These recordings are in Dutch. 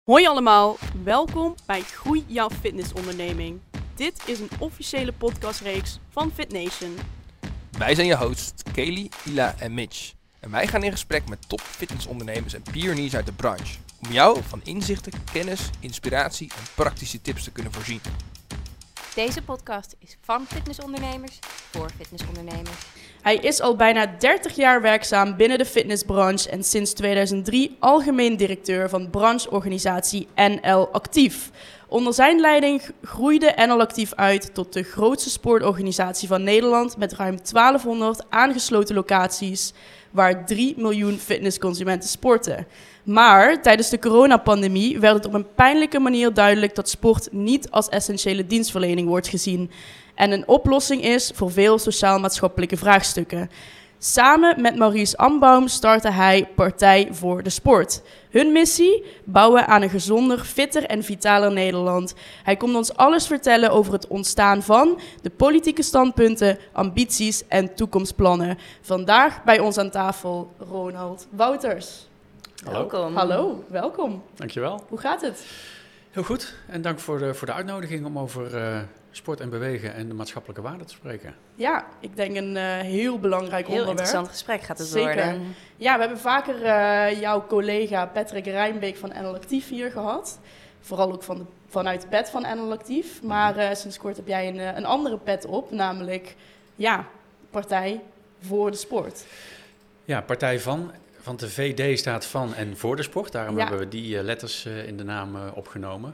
Hoi allemaal, welkom bij Groei jouw fitnessonderneming. Dit is een officiële podcastreeks van FitNation. Wij zijn je hosts Kelly, Ila en Mitch. En wij gaan in gesprek met top fitnessondernemers en pioniers uit de branche. Om jou van inzichten, kennis, inspiratie en praktische tips te kunnen voorzien. Deze podcast is van fitnessondernemers voor fitnessondernemers. Hij is al bijna 30 jaar werkzaam binnen de fitnessbranche en sinds 2003 algemeen directeur van brancheorganisatie NL Actief. Onder zijn leiding groeide NL Actief uit tot de grootste sportorganisatie van Nederland met ruim 1200 aangesloten locaties waar 3 miljoen fitnessconsumenten sporten. Maar tijdens de coronapandemie werd het op een pijnlijke manier duidelijk dat sport niet als essentiële dienstverlening wordt gezien en een oplossing is voor veel sociaal-maatschappelijke vraagstukken. Samen met Maurice Ambaum startte hij Partij voor de Sport. Hun missie? Bouwen aan een gezonder, fitter en vitaler Nederland. Hij komt ons alles vertellen over het ontstaan van de politieke standpunten, ambities en toekomstplannen. Vandaag bij ons aan tafel Ronald Wouters. Hallo. Welkom. Hallo, welkom. Dankjewel. Hoe gaat het? Heel goed. En dank voor de uitnodiging om over sport en bewegen en de maatschappelijke waarden te spreken. Ja, ik denk een heel belangrijk Heel onderwerp. interessant gesprek gaat het Zeker. worden. Ja, we hebben vaker jouw collega Patrick Rijnbeek van NL Actief hier gehad. Vooral ook vanuit de pet van NL Actief. Maar sinds kort heb jij een andere pet op, namelijk Partij voor de Sport. Ja, partij van de VD staat van en voor de sport. Daarom hebben we die letters in de naam opgenomen.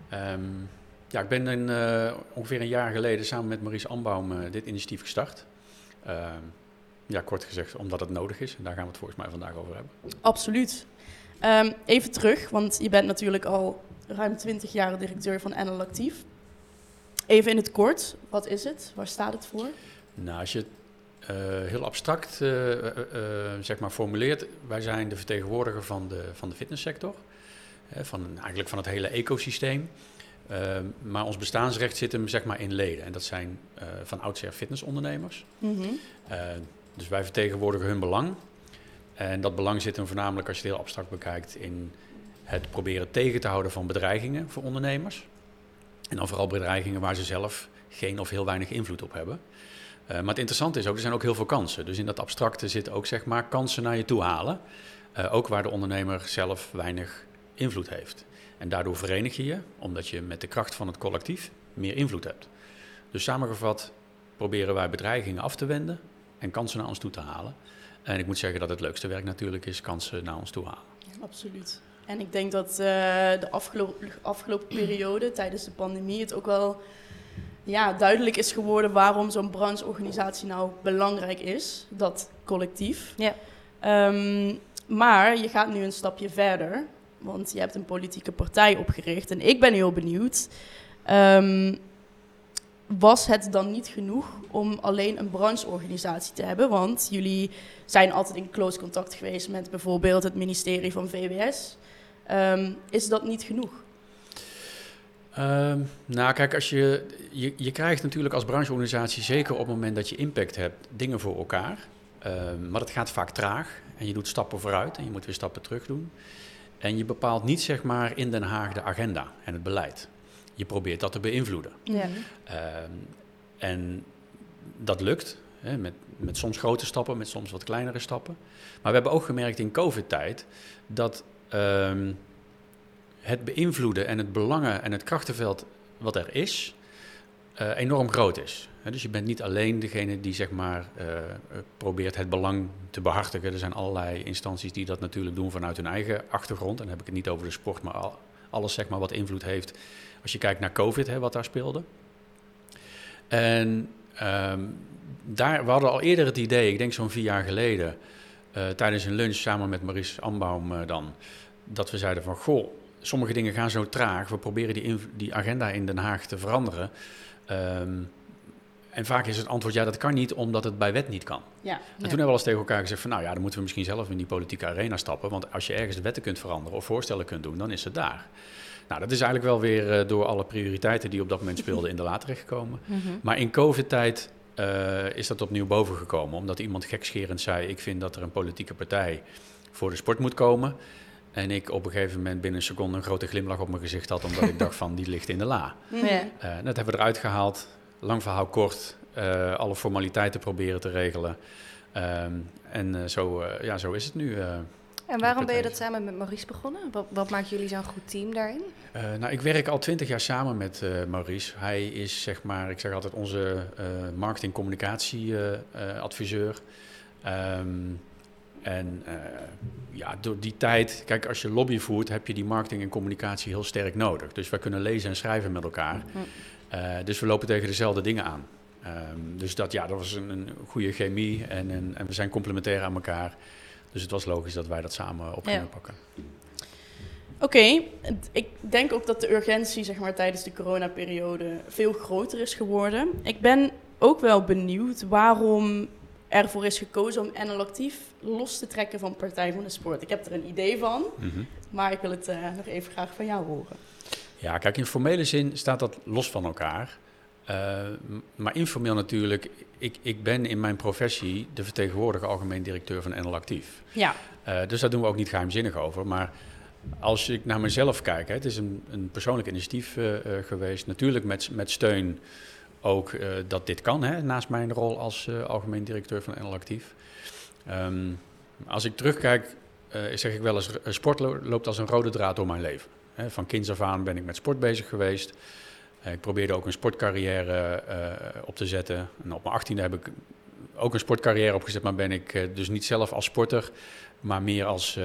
Ik ben ongeveer een jaar geleden samen met Maurice Ambaum dit initiatief gestart. Kort gezegd omdat het nodig is. En daar gaan we het volgens mij vandaag over hebben. Absoluut. Even terug, want je bent natuurlijk al ruim 20 jaar directeur van NL Actief. Even in het kort, wat is het? Waar staat het voor? Nou, als je het heel abstract formuleert, wij zijn de vertegenwoordiger van de fitnesssector. Eigenlijk van het hele ecosysteem. Maar ons bestaansrecht zit hem in leden. En dat zijn van oudsher fitnessondernemers. Mm-hmm. Dus wij vertegenwoordigen hun belang. En dat belang zit hem voornamelijk, als je het heel abstract bekijkt, in het proberen tegen te houden van bedreigingen voor ondernemers. En dan vooral bedreigingen waar ze zelf geen of heel weinig invloed op hebben. Maar het interessante is ook, er zijn ook heel veel kansen. Dus in dat abstracte zitten ook kansen naar je toe halen. Ook waar de ondernemer zelf weinig invloed heeft. En daardoor verenig je je, omdat je met de kracht van het collectief meer invloed hebt. Dus samengevat proberen wij bedreigingen af te wenden en kansen naar ons toe te halen. En ik moet zeggen dat het leukste werk natuurlijk is kansen naar ons toe halen. Ja, absoluut. En ik denk dat de afgelopen periode tijdens de pandemie het ook wel duidelijk is geworden waarom zo'n brancheorganisatie nou belangrijk is, dat collectief. Ja. Maar je gaat nu een stapje verder, want je hebt een politieke partij opgericht. En ik ben heel benieuwd, was het dan niet genoeg om alleen een brancheorganisatie te hebben? Want jullie zijn altijd in close contact geweest met bijvoorbeeld het ministerie van VWS. Is dat niet genoeg? Kijk, als je krijgt natuurlijk als brancheorganisatie, zeker op het moment dat je impact hebt, dingen voor elkaar. Maar dat gaat vaak traag en je doet stappen vooruit en je moet weer stappen terug doen. En je bepaalt niet in Den Haag de agenda en het beleid. Je probeert dat te beïnvloeden. Ja. En dat lukt, met soms grote stappen, met soms wat kleinere stappen. Maar we hebben ook gemerkt in COVID-tijd dat het beïnvloeden en het belangen en het krachtenveld wat er is, enorm groot is. Dus je bent niet alleen degene die probeert het belang te behartigen. Er zijn allerlei instanties die dat natuurlijk doen vanuit hun eigen achtergrond. En dan heb ik het niet over de sport, maar alles wat invloed heeft. Als je kijkt naar COVID, wat daar speelde. En we hadden al eerder het idee, ik denk zo'n 4 jaar geleden, tijdens een lunch samen met Maurice Ambaum dat we zeiden van, sommige dingen gaan zo traag. We proberen die agenda in Den Haag te veranderen. En vaak is het antwoord, dat kan niet, omdat het bij wet niet kan. Ja. En toen hebben we al eens tegen elkaar gezegd van, dan moeten we misschien zelf in die politieke arena stappen. Want als je ergens de wetten kunt veranderen of voorstellen kunt doen, dan is het daar. Nou, dat is eigenlijk wel weer door alle prioriteiten die op dat moment speelden in de la terechtgekomen. Mm-hmm. Maar in COVID-tijd is dat opnieuw bovengekomen. Omdat iemand gekscherend zei, ik vind dat er een politieke partij voor de sport moet komen. En ik op een gegeven moment binnen een seconde een grote glimlach op mijn gezicht had, omdat ik dacht van, die ligt in de la. Ja. Dat hebben we eruit gehaald. Lang verhaal kort. Alle formaliteiten proberen te regelen. Zo is het nu. En waarom ben je dat samen met Maurice begonnen? Wat maakt jullie zo'n goed team daarin? Ik werk al 20 jaar samen met Maurice. Hij is, zeg maar, ik zeg altijd onze marketing-communicatie-adviseur. Door die tijd, kijk, als je lobby voert, heb je die marketing en communicatie heel sterk nodig. Dus wij kunnen lezen en schrijven met elkaar. Dus we lopen tegen dezelfde dingen aan. Dat was een goede chemie en we zijn complementair aan elkaar. Dus het was logisch dat wij dat samen op gingen pakken. Oké, ik denk ook dat de urgentie, zeg maar, tijdens de coronaperiode veel groter is geworden. Ik ben ook wel benieuwd waarom ervoor is gekozen om NL Actief los te trekken van Partij van de Sport. Ik heb er een idee van, maar ik wil het nog even graag van jou horen. Ja, kijk, in formele zin staat dat los van elkaar. Maar informeel natuurlijk, ik ben in mijn professie de vertegenwoordiger algemeen directeur van NL Actief. Ja. Dus daar doen we ook niet geheimzinnig over. Maar als ik naar mezelf kijk, het is een persoonlijk initiatief geweest. Natuurlijk met steun ook dat dit kan, naast mijn rol als algemeen directeur van NL Actief. Als ik terugkijk, zeg ik wel eens, sport loopt als een rode draad door mijn leven. Van kinds af aan ben ik met sport bezig geweest. Ik probeerde ook een sportcarrière op te zetten. En op mijn 18e heb ik ook een sportcarrière opgezet, maar ben ik dus niet zelf als sporter, maar meer als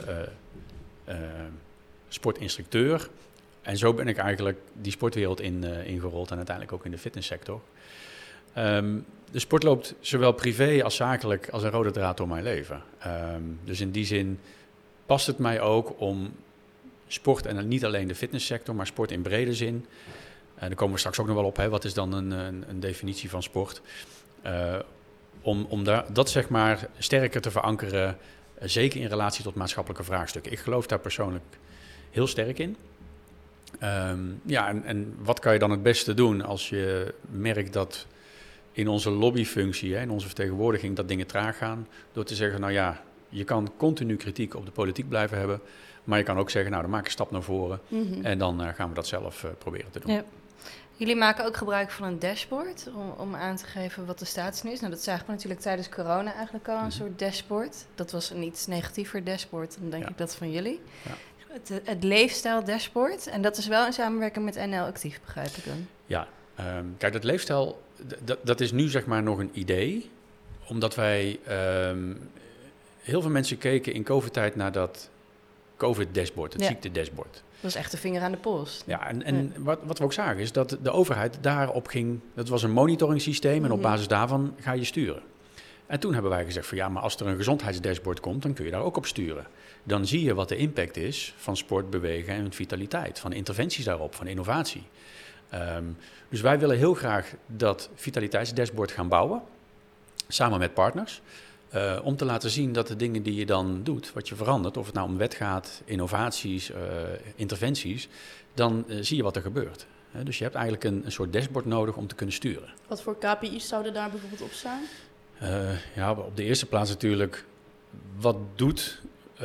sportinstructeur. En zo ben ik eigenlijk die sportwereld ingerold en uiteindelijk ook in de fitnesssector. De sport loopt zowel privé als zakelijk als een rode draad door mijn leven. Dus in die zin past het mij ook om sport, en niet alleen de fitnesssector, maar sport in brede zin. Daar komen we straks ook nog wel op, wat is dan een definitie van sport. Om dat zeg maar sterker te verankeren, zeker in relatie tot maatschappelijke vraagstukken. Ik geloof daar persoonlijk heel sterk in. En wat kan je dan het beste doen als je merkt dat in onze lobbyfunctie, in onze vertegenwoordiging, dat dingen traag gaan? Door te zeggen, je kan continu kritiek op de politiek blijven hebben, maar je kan ook zeggen, dan maak ik een stap naar voren en dan gaan we dat zelf proberen te doen. Ja. Jullie maken ook gebruik van een dashboard om aan te geven wat de status nu is. Nou, dat zagen we natuurlijk tijdens corona eigenlijk al, een soort dashboard. Dat was een iets negatiever dashboard dan denk ik dat van jullie. Ja. Het leefstijl dashboard. En dat is wel in samenwerking met NL Actief, begrijp ik dan? Ja, kijk, dat leefstijl, dat is nu zeg maar nog een idee. Omdat wij, heel veel mensen keken in COVID-tijd naar dat COVID-dashboard, het ziekte-dashboard. Dat was echt de vinger aan de pols. Ja, en wat we ook zagen is dat de overheid daarop ging. Dat was een monitoringsysteem en op basis daarvan ga je sturen. En toen hebben wij gezegd van maar als er een gezondheidsdashboard komt, dan kun je daar ook op sturen. Dan zie je wat de impact is van sport, bewegen en vitaliteit. Van interventies daarop, van innovatie. Dus wij willen heel graag dat vitaliteitsdashboard gaan bouwen. Samen met partners. Om te laten zien dat de dingen die je dan doet, wat je verandert, of het nou om wet gaat, innovaties, interventies, dan zie je wat er gebeurt. Dus je hebt eigenlijk een soort dashboard nodig om te kunnen sturen. Wat voor KPI's zouden daar bijvoorbeeld op staan? Op de eerste plaats natuurlijk, wat doet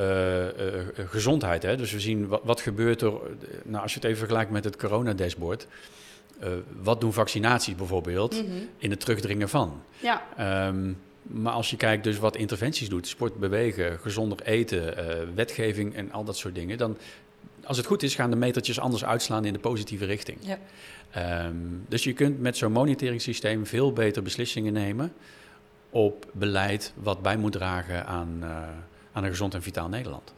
gezondheid? Dus we zien wat gebeurt er, als je het even vergelijkt met het corona-dashboard. Wat doen vaccinaties bijvoorbeeld in het terugdringen van? Ja. Maar als je kijkt dus wat interventies doet, sport, bewegen, gezonder eten, wetgeving en al dat soort dingen, dan, als het goed is, gaan de metertjes anders uitslaan in de positieve richting. Ja. Dus je kunt met zo'n monitoringssysteem veel beter beslissingen nemen op beleid wat bij moet dragen aan een gezond en vitaal Nederland.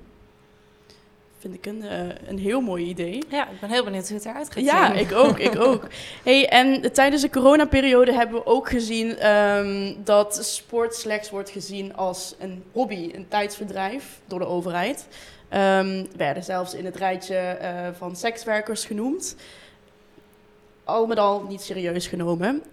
Vind ik een heel mooi idee. Ja, ik ben heel benieuwd hoe het eruit gaat zien. Ja, ik ook. Hey, en tijdens de coronaperiode hebben we ook gezien dat sport slechts wordt gezien als een hobby, een tijdsverdrijf door de overheid. Werden zelfs in het rijtje van sekswerkers genoemd. Al met al niet serieus genomen.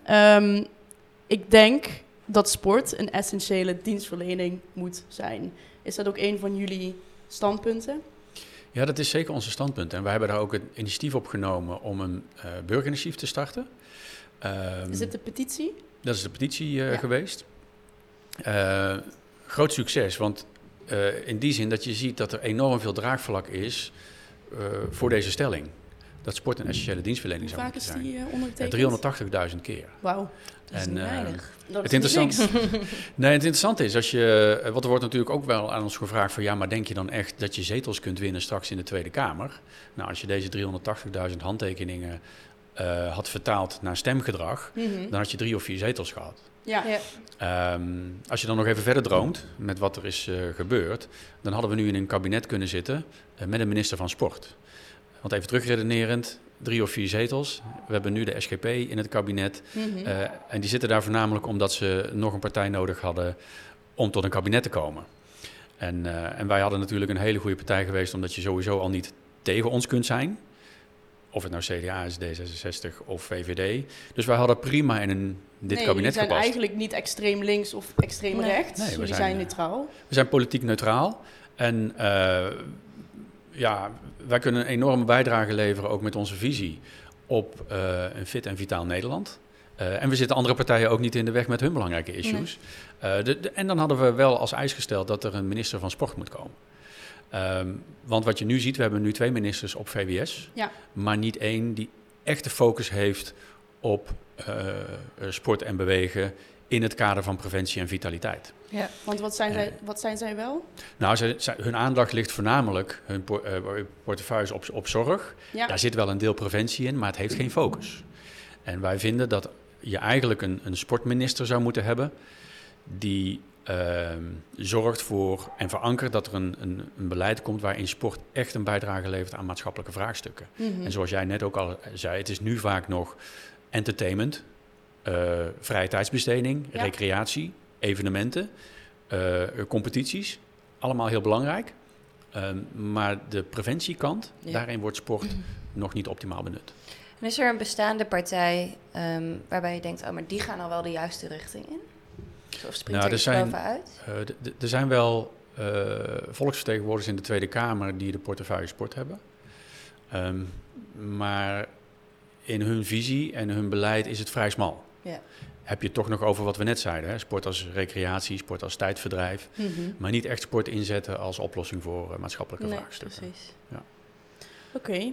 Ik denk dat sport een essentiële dienstverlening moet zijn. Is dat ook een van jullie standpunten? Ja, dat is zeker onze standpunt. En wij hebben daar ook een initiatief op genomen om een burgerinitiatief te starten. Is dit de petitie? Dat is de petitie geweest. Groot succes, want in die zin dat je ziet dat er enorm veel draagvlak is voor deze stelling. Dat sport een essentiële dienstverlening zou moeten zijn. Hoe vaak is die ondertekend? 380.000 keer. Wauw. Dat is niet weinig. Dat Het is niet niks. Nee, het interessante is, want er wordt natuurlijk ook wel aan ons gevraagd van ja, maar denk je dan echt dat je zetels kunt winnen straks in de Tweede Kamer? Nou, als je deze 380.000 handtekeningen had vertaald naar stemgedrag, dan had je 3 of 4 zetels gehad. Ja. Als je dan nog even verder droomt met wat er is gebeurd, dan hadden we nu in een kabinet kunnen zitten met een minister van Sport. Want even terugredenerend, 3 of 4 zetels. We hebben nu de SGP in het kabinet. En die zitten daar voornamelijk omdat ze nog een partij nodig hadden om tot een kabinet te komen. En wij hadden natuurlijk een hele goede partij geweest, omdat je sowieso al niet tegen ons kunt zijn. Of het nou CDA is, D66 of VVD. Dus wij hadden prima in dit kabinet jullie zijn gepast. eigenlijk niet extreem links of extreem rechts. Nee, Jullie zijn neutraal. We zijn politiek neutraal. En wij kunnen een enorme bijdrage leveren, ook met onze visie, op een fit en vitaal Nederland. En we zitten andere partijen ook niet in de weg met hun belangrijke issues. Nee. En dan hadden we wel als eis gesteld dat er een minister van Sport moet komen. Want wat je nu ziet, we hebben nu 2 ministers op VWS, maar niet 1 die echt de focus heeft op sport en bewegen in het kader van preventie en vitaliteit. Ja, want wat zijn zij wel? Nou, hun aandacht ligt voornamelijk, hun portefeuille op zorg. Ja. Daar zit wel een deel preventie in, maar het heeft geen focus. En wij vinden dat je eigenlijk een sportminister zou moeten hebben die zorgt voor en verankert dat er een beleid komt waarin sport echt een bijdrage levert aan maatschappelijke vraagstukken. En zoals jij net ook al zei, het is nu vaak nog entertainment, vrije tijdsbesteding, recreatie, evenementen, competities. Allemaal heel belangrijk. Maar de preventiekant, daarin wordt sport nog niet optimaal benut. En is er een bestaande partij waarbij je denkt, maar die gaan al wel de juiste richting in? Of springt er iets bovenuit? Er zijn wel volksvertegenwoordigers in de Tweede Kamer die de portefeuille sport hebben. Maar in hun visie en hun beleid is het vrij smal. Ja. Heb je het toch nog over wat we net zeiden. Hè? Sport als recreatie, sport als tijdverdrijf. Maar niet echt sport inzetten als oplossing voor maatschappelijke vraagstukken. Precies. Ja. Oké.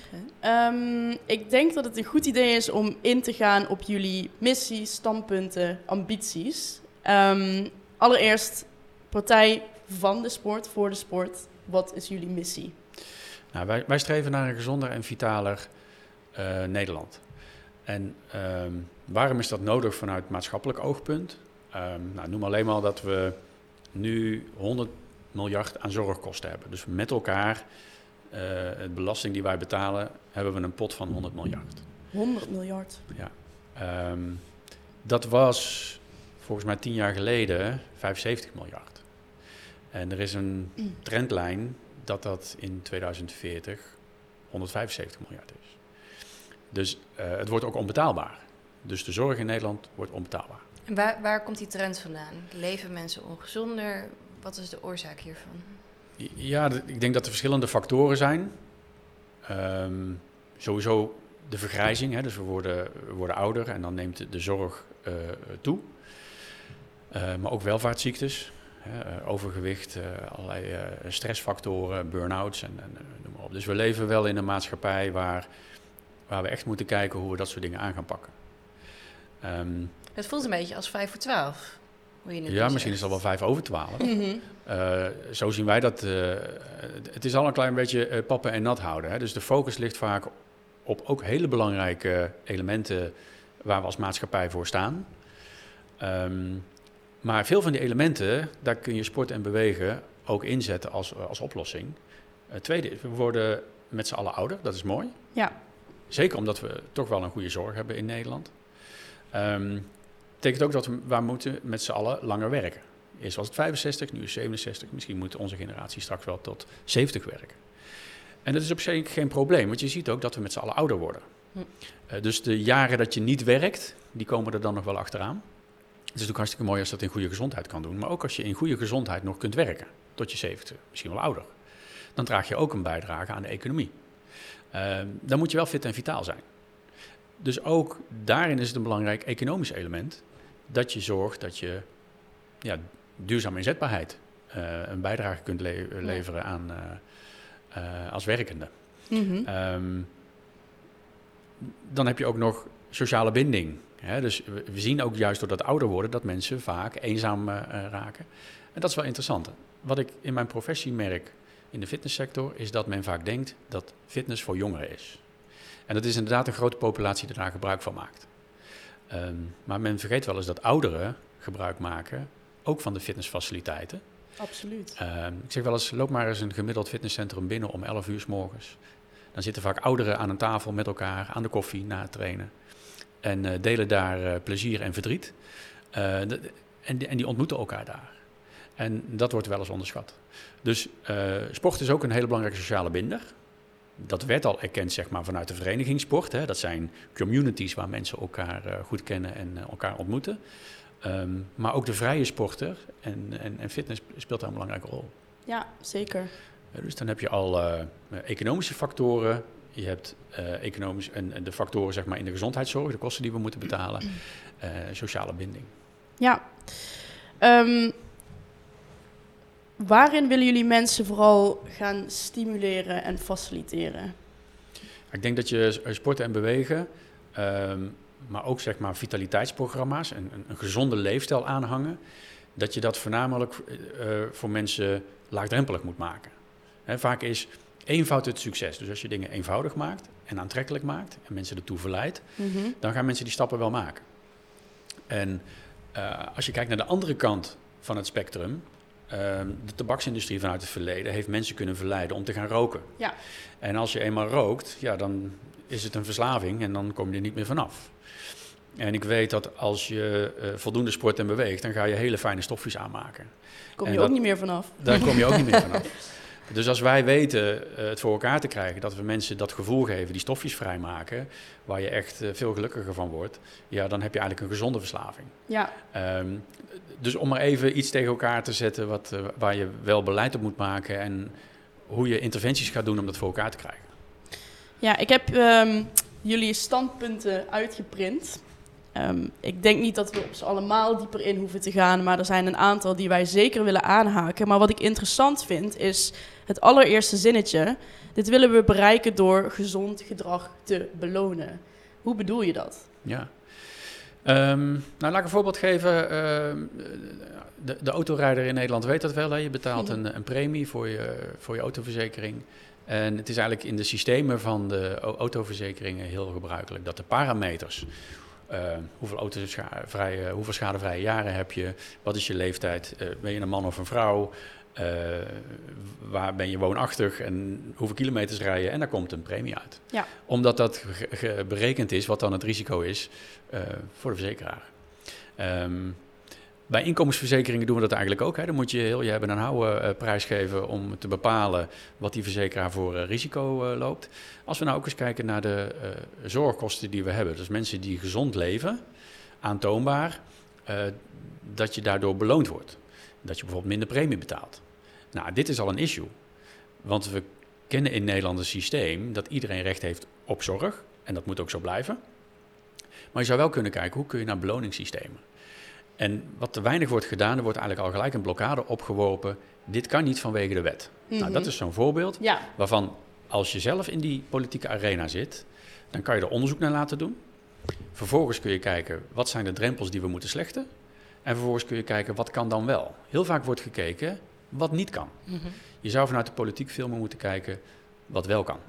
Ik denk dat het een goed idee is om in te gaan op jullie missie, standpunten, ambities. Allereerst, partij van de sport, voor de sport. Wat is jullie missie? Nou, wij streven naar een gezonder en vitaler Nederland. En waarom is dat nodig vanuit maatschappelijk oogpunt? Noem alleen maar dat we nu 100 miljard aan zorgkosten hebben. Dus met elkaar, het belasting die wij betalen, hebben we een pot van 100 miljard. 100 miljard? Ja. Dat was volgens mij 10 jaar geleden 75 miljard. En er is een trendlijn dat in 2040 175 miljard is. Dus het wordt ook onbetaalbaar. Dus de zorg in Nederland wordt onbetaalbaar. En waar komt die trend vandaan? Leven mensen ongezonder? Wat is de oorzaak hiervan? Ja, ik denk dat er verschillende factoren zijn. Sowieso de vergrijzing. Hè, dus we worden ouder en dan neemt de zorg toe. Maar ook welvaartsziektes. Overgewicht, allerlei stressfactoren, burn-outs en noem maar op. Dus we leven wel in een maatschappij waar we echt moeten kijken hoe we dat soort dingen aan gaan pakken. Het voelt een beetje als 5 voor 12. Misschien is het al wel 11:55. Zo zien wij dat. Het is al een klein beetje pappen en nat houden. Hè? Dus de focus ligt vaak op ook hele belangrijke elementen waar we als maatschappij voor staan. Maar veel van die elementen, daar kun je sport en bewegen ook inzetten als oplossing. Tweede, we worden met z'n allen ouder, dat is mooi. Ja. Zeker omdat we toch wel een goede zorg hebben in Nederland. Betekent ook dat we moeten met z'n allen langer werken. Eerst was het 65, nu is 67. Misschien moet onze generatie straks wel tot 70 werken. En dat is op zich geen probleem, want je ziet ook dat we met z'n allen ouder worden. Dus de jaren dat je niet werkt, die komen er dan nog wel achteraan. Het is natuurlijk hartstikke mooi als je dat in goede gezondheid kan doen. Maar ook als je in goede gezondheid nog kunt werken, tot je 70, misschien wel ouder. Dan draag je ook een bijdrage aan de economie. Dan moet je wel fit en vitaal zijn. Dus ook daarin is het een belangrijk economisch element. Dat je zorgt dat je duurzame inzetbaarheid een bijdrage kunt leveren aan als werkende. Dan heb je ook nog sociale binding. Hè? Dus we zien ook juist door dat ouder worden dat mensen vaak eenzaam raken. En dat is wel interessant. Wat ik in mijn professie merk in de fitnesssector is dat men vaak denkt dat fitness voor jongeren is. En dat is inderdaad een grote populatie die daar gebruik van maakt. Maar men vergeet wel eens dat ouderen gebruik maken, ook van de fitnessfaciliteiten. Absoluut. Ik zeg wel eens, loop maar eens een gemiddeld fitnesscentrum binnen om 11 uur 's morgens. Dan zitten vaak ouderen aan een tafel met elkaar, aan de koffie, na het trainen. En delen daar plezier en verdriet. En die ontmoeten elkaar daar. En dat wordt wel eens onderschat. Dus sport is ook een hele belangrijke sociale binder. Dat werd al erkend, zeg maar, vanuit de verenigingssport. Hè. Dat zijn communities waar mensen elkaar goed kennen en elkaar ontmoeten. Maar ook de vrije sporter en fitness speelt daar een belangrijke rol. Ja, zeker. Dus dan heb je al economische factoren. Je hebt economisch en de factoren, zeg maar, in de gezondheidszorg, de kosten die we moeten betalen. Sociale binding. Ja. Waarin willen jullie mensen vooral gaan stimuleren en faciliteren? Ik denk dat je sporten en bewegen, maar ook, zeg maar, vitaliteitsprogramma's en een gezonde leefstijl aanhangen, dat je dat voornamelijk voor mensen laagdrempelig moet maken. Hè, vaak is eenvoud het succes. Dus als je dingen eenvoudig maakt en aantrekkelijk maakt en mensen ertoe verleidt, dan gaan mensen die stappen wel maken. En als je kijkt naar de andere kant van het spectrum, de tabaksindustrie vanuit het verleden heeft mensen kunnen verleiden om te gaan roken. Ja. En als je eenmaal rookt, ja, dan is het een verslaving en dan kom je er niet meer vanaf. En ik weet dat als je voldoende sport en beweegt, dan ga je hele fijne stofjes aanmaken. Kom je ook niet meer vanaf. Daar kom je ook niet meer vanaf. Dus als wij weten het voor elkaar te krijgen, dat we mensen dat gevoel geven, die stofjes vrijmaken, waar je echt veel gelukkiger van wordt, ja, dan heb je eigenlijk een gezonde verslaving. Ja. Dus om maar even iets tegen elkaar te zetten waar je wel beleid op moet maken en hoe je interventies gaat doen om dat voor elkaar te krijgen. Ja, ik heb jullie standpunten uitgeprint. Ik denk niet dat we op ze allemaal dieper in hoeven te gaan, maar er zijn een aantal die wij zeker willen aanhaken. Maar wat ik interessant vind is het allereerste zinnetje. Dit willen we bereiken door gezond gedrag te belonen. Hoe bedoel je dat? Ja. Nou, laat ik een voorbeeld geven. De autorijder in Nederland weet dat wel. Hè? Je betaalt een premie voor je autoverzekering. En het is eigenlijk in de systemen van de autoverzekeringen heel gebruikelijk dat de parameters, hoeveel schadevrije jaren heb je, wat is je leeftijd, ben je een man of een vrouw, waar ben je woonachtig en hoeveel kilometers rij je, en daar komt een premie uit. Ja. Omdat dat berekend is wat dan het risico is voor de verzekeraar. Bij inkomensverzekeringen doen we dat eigenlijk ook. Hè. Dan moet je heel je hebben en houden prijsgeven om te bepalen wat die verzekeraar voor risico loopt. Als we nou ook eens kijken naar de zorgkosten die we hebben. Dus mensen die gezond leven, aantoonbaar, dat je daardoor beloond wordt. Dat je bijvoorbeeld minder premie betaalt. Nou, dit is al een issue. Want we kennen in Nederland een systeem dat iedereen recht heeft op zorg. En dat moet ook zo blijven. Maar je zou wel kunnen kijken, hoe kun je naar beloningssystemen? En wat te weinig wordt gedaan, er wordt eigenlijk al gelijk een blokkade opgeworpen. Dit kan niet vanwege de wet. Nou, dat is zo'n voorbeeld waarvan als je zelf in die politieke arena zit, dan kan je er onderzoek naar laten doen. Vervolgens kun je kijken, wat zijn de drempels die we moeten slechten? En vervolgens kun je kijken, wat kan dan wel? Heel vaak wordt gekeken wat niet kan. Je zou vanuit de politiek veel meer moeten kijken wat wel kan.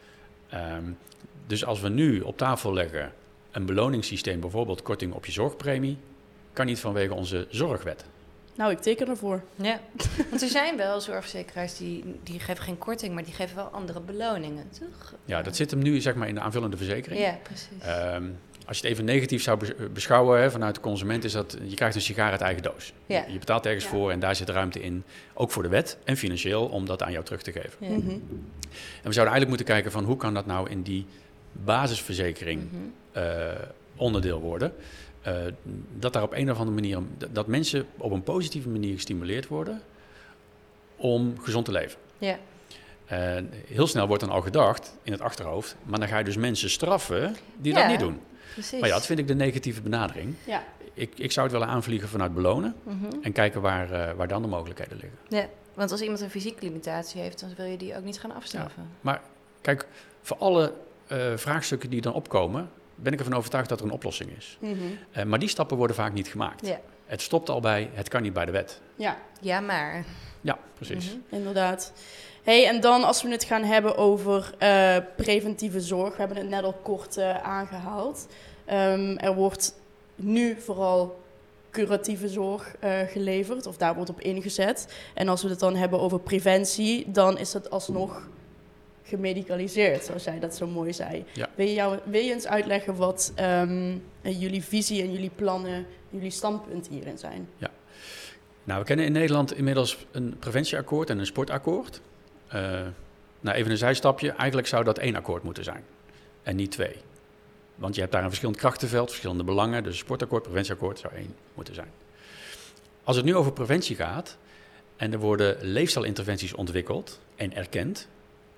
Dus als we nu op tafel leggen een beloningssysteem, bijvoorbeeld korting op je zorgpremie, kan niet vanwege onze zorgwet. Nou, ik teken ervoor. Ja, want er zijn wel zorgverzekeraars die geven geen korting, maar die geven wel andere beloningen, toch? Ja, dat zit hem nu, zeg maar, in de aanvullende verzekering. Ja, precies. Als je het even negatief zou beschouwen, hè, vanuit de consument, is dat je krijgt een sigaar uit eigen doos. Ja. Je betaalt ergens voor en daar zit ruimte in, ook voor de wet en financieel, om dat aan jou terug te geven. Ja. En we zouden eigenlijk moeten kijken van hoe kan dat nou in die basisverzekering onderdeel worden. Dat daar op een of andere manier, dat mensen op een positieve manier gestimuleerd worden om gezond te leven. Ja. Heel snel wordt dan al gedacht in het achterhoofd, maar dan ga je dus mensen straffen die dat niet doen. Precies. Maar ja, dat vind ik de negatieve benadering. Ja. ik zou het willen aanvliegen vanuit belonen en kijken waar dan de mogelijkheden liggen. Ja, want als iemand een fysieke limitatie heeft, dan wil je die ook niet gaan afstraffen. Ja, maar kijk, voor alle vraagstukken die dan opkomen, ben ik ervan overtuigd dat er een oplossing is. Maar die stappen worden vaak niet gemaakt. Ja. Het stopt al bij, het kan niet bij de wet. Ja, maar. Ja, precies. Inderdaad. Hey, en dan als we het gaan hebben over preventieve zorg. We hebben het net al kort aangehaald. Er wordt nu vooral curatieve zorg geleverd, of daar wordt op ingezet. En als we het dan hebben over preventie, dan is dat alsnog gemedicaliseerd, zoals jij dat zo mooi zei. Ja. Wil je eens uitleggen wat jullie visie en jullie plannen, jullie standpunt hierin zijn? Ja. Nou, we kennen in Nederland inmiddels een preventieakkoord en een sportakkoord. Even een zijstapje. Eigenlijk zou dat 1 akkoord moeten zijn en niet 2. Want je hebt daar een verschillend krachtenveld, verschillende belangen. Dus sportakkoord, preventieakkoord zou 1 moeten zijn. Als het nu over preventie gaat en er worden leefstijlinterventies ontwikkeld en erkend,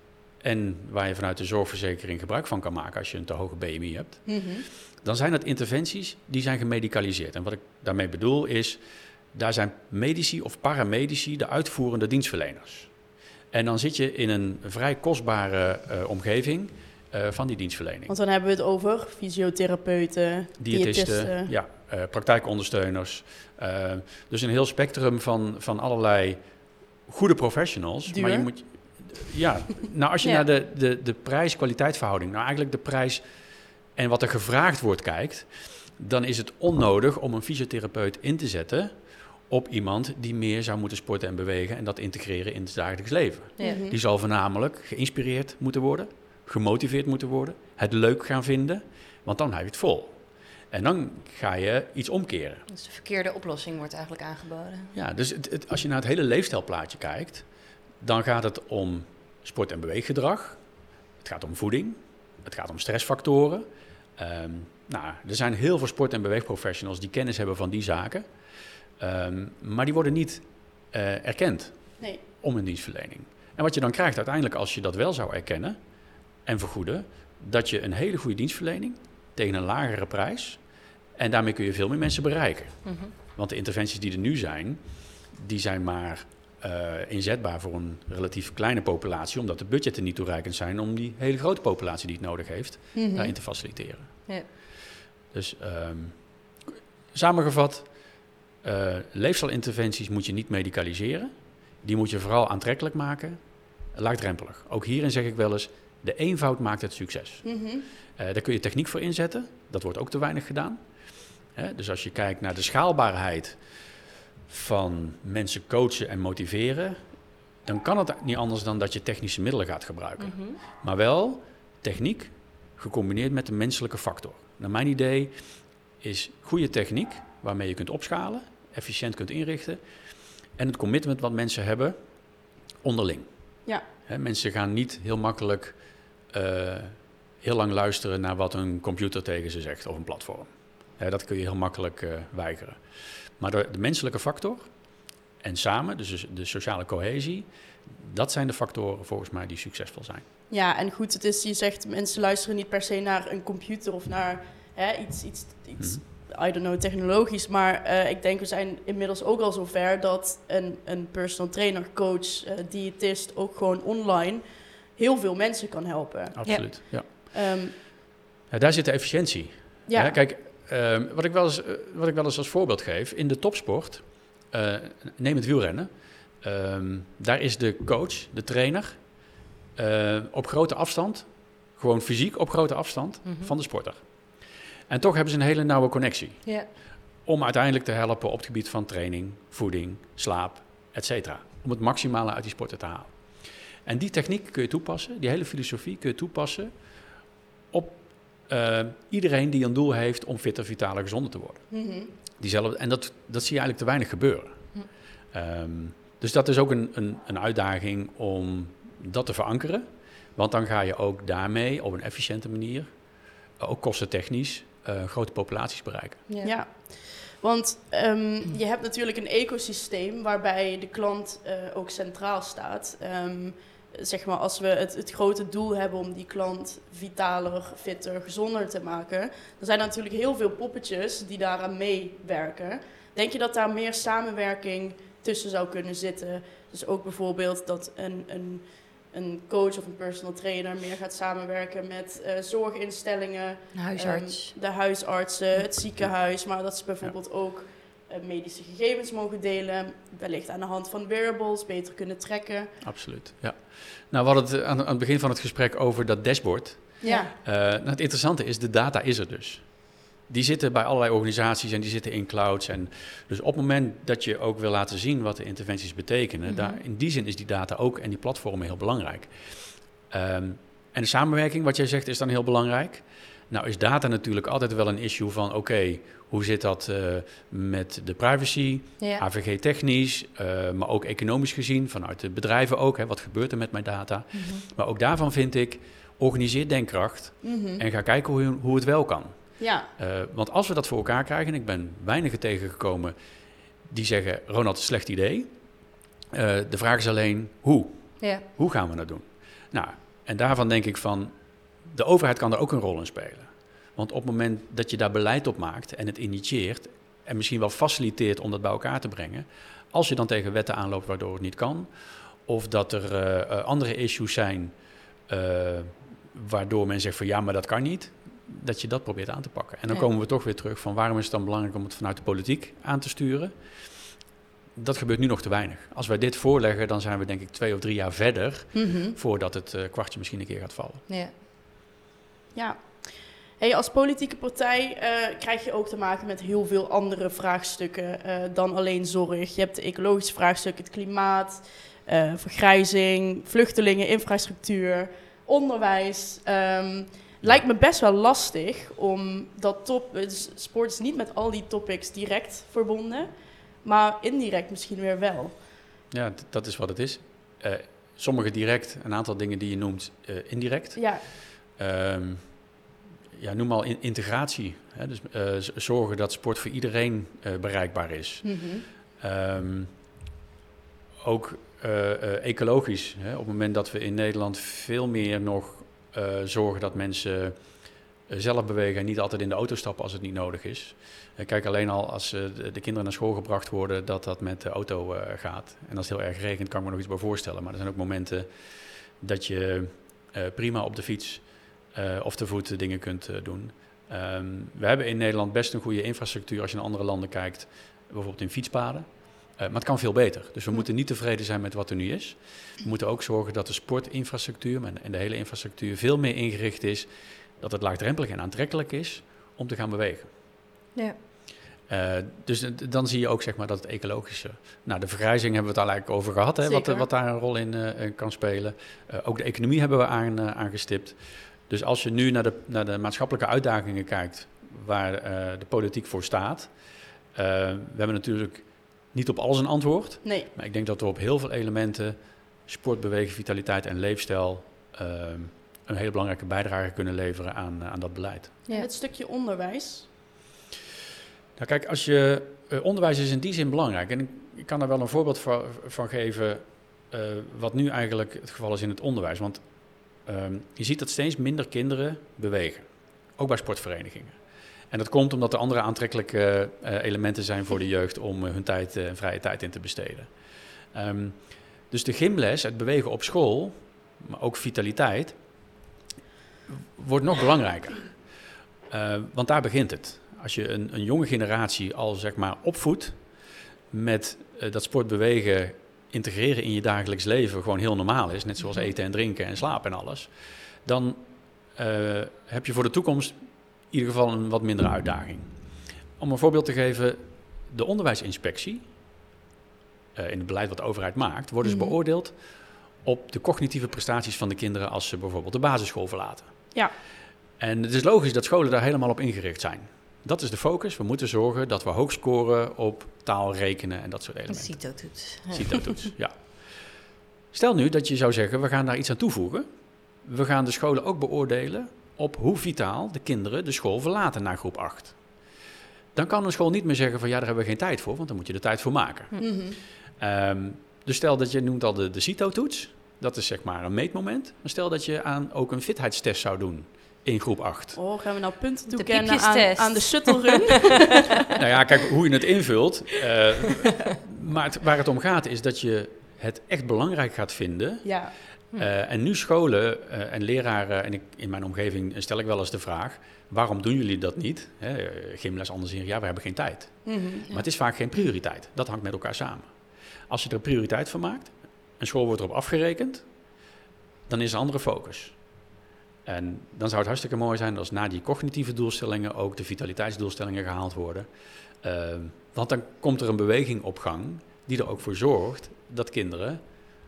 en waar je vanuit de zorgverzekering gebruik van kan maken als je een te hoge BMI hebt, dan zijn dat interventies die zijn gemedicaliseerd. En wat ik daarmee bedoel is, daar zijn medici of paramedici de uitvoerende dienstverleners. En dan zit je in een vrij kostbare omgeving van die dienstverlening. Want dan hebben we het over fysiotherapeuten, diëtisten. Ja, praktijkondersteuners. Dus een heel spectrum van allerlei goede professionals. Duur. Maar je moet, als je naar de prijs-kwaliteitverhouding, nou eigenlijk de prijs en wat er gevraagd wordt kijkt, dan is het onnodig om een fysiotherapeut in te zetten op iemand die meer zou moeten sporten en bewegen en dat integreren in het dagelijks leven. Ja. Die zal voornamelijk geïnspireerd moeten worden, gemotiveerd moeten worden, het leuk gaan vinden, want dan heb je het vol. En dan ga je iets omkeren. Dus de verkeerde oplossing wordt eigenlijk aangeboden. Ja, dus als je naar het hele leefstijlplaatje kijkt, dan gaat het om sport- en beweeggedrag. Het gaat om voeding. Het gaat om stressfactoren. Er zijn heel veel sport- en beweegprofessionals die kennis hebben van die zaken. Maar die worden niet erkend om hun dienstverlening. En wat je dan krijgt uiteindelijk als je dat wel zou erkennen en vergoeden, dat je een hele goede dienstverlening tegen een lagere prijs, en daarmee kun je veel meer mensen bereiken. Want de interventies die er nu zijn, die zijn maar inzetbaar voor een relatief kleine populatie, omdat de budgetten niet toereikend zijn om die hele grote populatie die het nodig heeft, daarin te faciliteren. Ja. Dus samengevat, leefstijlinterventies moet je niet medicaliseren. Die moet je vooral aantrekkelijk maken, laagdrempelig. Ook hierin zeg ik wel eens, de eenvoud maakt het succes. Daar kun je techniek voor inzetten, dat wordt ook te weinig gedaan. Dus als je kijkt naar de schaalbaarheid van mensen coachen en motiveren, dan kan het niet anders dan dat je technische middelen gaat gebruiken. Maar wel techniek gecombineerd met de menselijke factor. Naar mijn idee is goede techniek waarmee je kunt opschalen, efficiënt kunt inrichten en het commitment wat mensen hebben onderling. Ja. Mensen gaan niet heel makkelijk heel lang luisteren naar wat een computer tegen ze zegt of een platform. Dat kun je heel makkelijk weigeren. Maar de menselijke factor en samen, dus de sociale cohesie, dat zijn de factoren volgens mij die succesvol zijn. Ja, en goed, het is, je zegt mensen luisteren niet per se naar een computer of naar iets I don't know, technologisch. Maar ik denk we zijn inmiddels ook al zover dat een personal trainer, coach, diëtist ook gewoon online heel veel mensen kan helpen. Absoluut, ja. Daar zit de efficiëntie. Ja. Kijk, wat ik wel eens als voorbeeld geef, in de topsport, neem het wielrennen, daar is de coach, de trainer, op grote afstand, gewoon fysiek op grote afstand van de sporter. En toch hebben ze een hele nauwe connectie. Ja. Om uiteindelijk te helpen op het gebied van training, voeding, slaap, etc. Om het maximale uit die sporten te halen. En die techniek kun je toepassen, die hele filosofie kun je toepassen op iedereen die een doel heeft om fitter, vitaler, gezonder te worden. En dat zie je eigenlijk te weinig gebeuren. Dus dat is ook een uitdaging om dat te verankeren. Want dan ga je ook daarmee op een efficiënte manier, ook kostentechnisch, grote populaties bereiken. Ja. Want je hebt natuurlijk een ecosysteem waarbij de klant ook centraal staat. zeg maar, als we het grote doel hebben om die klant vitaler, fitter, gezonder te maken, dan zijn er natuurlijk heel veel poppetjes die daaraan meewerken. Denk je dat daar meer samenwerking tussen zou kunnen zitten? Dus ook bijvoorbeeld dat een coach of een personal trainer meer gaat samenwerken met zorginstellingen, Een huisarts. de huisartsen, het ziekenhuis, maar dat ze bijvoorbeeld ook medische gegevens mogen delen, wellicht aan de hand van wearables beter kunnen trekken. Absoluut, ja. Nou, we hadden het aan het begin van het gesprek over dat dashboard. Ja. Nou, het interessante is, de data is er dus. Die zitten bij allerlei organisaties en die zitten in clouds. En dus op het moment dat je ook wil laten zien wat de interventies betekenen, in die zin is die data ook en die platformen heel belangrijk. En de samenwerking, wat jij zegt, is dan heel belangrijk. Nou is data natuurlijk altijd wel een issue van, oké, hoe zit dat met de privacy, AVG technisch, maar ook economisch gezien, vanuit de bedrijven ook, wat gebeurt er met mijn data. Maar ook daarvan vind ik, organiseer denkkracht en ga kijken hoe het wel kan. Ja. Want als we dat voor elkaar krijgen, en ik ben weinigen tegengekomen die zeggen, Ronald, een slecht idee. De vraag is alleen, hoe? Ja. Hoe gaan we dat doen? Nou, en daarvan denk ik van, de overheid kan daar ook een rol in spelen. Want op het moment dat je daar beleid op maakt en het initieert en misschien wel faciliteert om dat bij elkaar te brengen, als je dan tegen wetten aanloopt waardoor het niet kan, of dat er andere issues zijn waardoor men zegt van ja, maar dat kan niet, dat je dat probeert aan te pakken. En dan komen we toch weer terug van waarom is het dan belangrijk om het vanuit de politiek aan te sturen? Dat gebeurt nu nog te weinig. Als wij dit voorleggen, dan zijn we denk ik 2 of 3 jaar verder voordat het kwartje misschien een keer gaat vallen. Ja. Hey, als politieke partij krijg je ook te maken met heel veel andere vraagstukken dan alleen zorg. Je hebt de ecologische vraagstukken, het klimaat, vergrijzing, vluchtelingen, infrastructuur, onderwijs. Lijkt me best wel lastig om dus sport is niet met al die topics direct verbonden, maar indirect misschien weer wel. Ja, dat is wat het is. Sommige direct, een aantal dingen die je noemt indirect. Ja. Noem al integratie. Hè? Dus zorgen dat sport voor iedereen bereikbaar is. Ook ecologisch. Hè? Op het moment dat we in Nederland veel meer nog zorgen dat mensen zelf bewegen en niet altijd in de auto stappen als het niet nodig is. Kijk alleen al als de kinderen naar school gebracht worden dat met de auto gaat. En als het heel erg regent kan ik me nog iets bij voorstellen. Maar er zijn ook momenten dat je prima op de fiets of te voet dingen kunt doen. We hebben in Nederland best een goede infrastructuur als je naar andere landen kijkt. Bijvoorbeeld in fietspaden. Maar het kan veel beter. Dus we moeten niet tevreden zijn met wat er nu is. We moeten ook zorgen dat de sportinfrastructuur en de hele infrastructuur veel meer ingericht is. Dat het laagdrempelig en aantrekkelijk is om te gaan bewegen. Ja. Dus dan zie je ook zeg maar dat het ecologische. Nou, de vergrijzing hebben we het al eigenlijk over gehad, hè, wat daar een rol in kan spelen. Ook de economie hebben we aangestipt. Dus als je nu naar de maatschappelijke uitdagingen kijkt waar de politiek voor staat. We hebben natuurlijk niet op alles een antwoord. Nee. Maar ik denk dat we op heel veel elementen, sport, bewegen, vitaliteit en leefstijl, een hele belangrijke bijdrage kunnen leveren aan dat beleid. Ja. En het stukje onderwijs? Nou kijk, onderwijs is in die zin belangrijk. En ik kan daar wel een voorbeeld van geven wat nu eigenlijk het geval is in het onderwijs. Want je ziet dat steeds minder kinderen bewegen. Ook bij sportverenigingen. En dat komt omdat er andere aantrekkelijke elementen zijn voor de jeugd om hun tijd en vrije tijd in te besteden. Dus de gymles, het bewegen op school, maar ook vitaliteit, wordt nog belangrijker. Want daar begint het. Als je een jonge generatie al zeg maar opvoedt met dat sportbewegen integreren in je dagelijks leven gewoon heel normaal is, net zoals eten en drinken en slapen en alles, dan heb je voor de toekomst in ieder geval een wat mindere uitdaging. Om een voorbeeld te geven, de onderwijsinspectie, in het beleid wat de overheid maakt, worden ze beoordeeld op de cognitieve prestaties van de kinderen als ze bijvoorbeeld de basisschool verlaten. Ja. En het is logisch dat scholen daar helemaal op ingericht zijn. Dat is de focus. We moeten zorgen dat we hoog scoren op taal, rekenen en dat soort elementen. CITO-toets. CITO-toets, ja. Stel nu dat je zou zeggen, we gaan daar iets aan toevoegen. We gaan de scholen ook beoordelen op hoe vitaal de kinderen de school verlaten na groep 8. Dan kan een school niet meer zeggen van ja, daar hebben we geen tijd voor, want dan moet je er tijd voor maken. Dus stel dat je noemt al de CITO-toets. Dat is zeg maar een meetmoment. Maar stel dat je ook een fitheidstest zou doen in groep 8. Oh, gaan we nou punten De toekennen piepjestest. aan de shuttle run? Nou ja, kijk hoe je het invult. Maar waar het om gaat is dat je het echt belangrijk gaat vinden. Ja. En nu scholen en leraren, en in mijn omgeving stel ik wel eens de vraag, waarom doen jullie dat niet? Gymles anders zeggen, ja, we hebben geen tijd. Maar het is vaak geen prioriteit. Dat hangt met elkaar samen. Als je er een prioriteit van maakt, een school wordt erop afgerekend, dan is er andere focus. En dan zou het hartstikke mooi zijn als na die cognitieve doelstellingen ook de vitaliteitsdoelstellingen gehaald worden. Want dan komt er een beweging op gang die er ook voor zorgt dat kinderen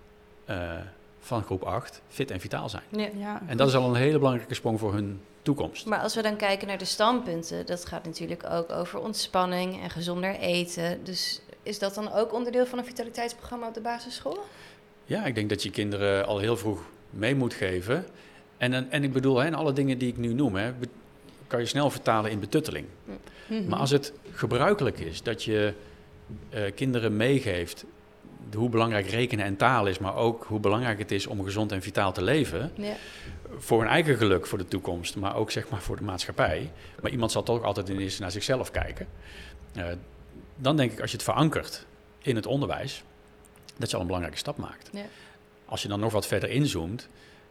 van groep 8 fit en vitaal zijn. Ja. En dat is al een hele belangrijke sprong voor hun toekomst. Maar als we dan kijken naar de standpunten, dat gaat natuurlijk ook over ontspanning en gezonder eten. Dus is dat dan ook onderdeel van een vitaliteitsprogramma op de basisschool? Ja, ik denk dat je kinderen al heel vroeg mee moet geven. En ik bedoel, en alle dingen die ik nu noem, kan je snel vertalen in betutteling. Maar als het gebruikelijk is dat je kinderen meegeeft hoe belangrijk rekenen en taal is, maar ook hoe belangrijk het is om gezond en vitaal te leven. Ja. Voor hun eigen geluk, voor de toekomst, maar ook zeg maar voor de maatschappij. Maar iemand zal toch altijd in eerste naar zichzelf kijken. Dan denk ik, als je het verankert in het onderwijs, dat je al een belangrijke stap maakt. Ja. Als je dan nog wat verder inzoomt,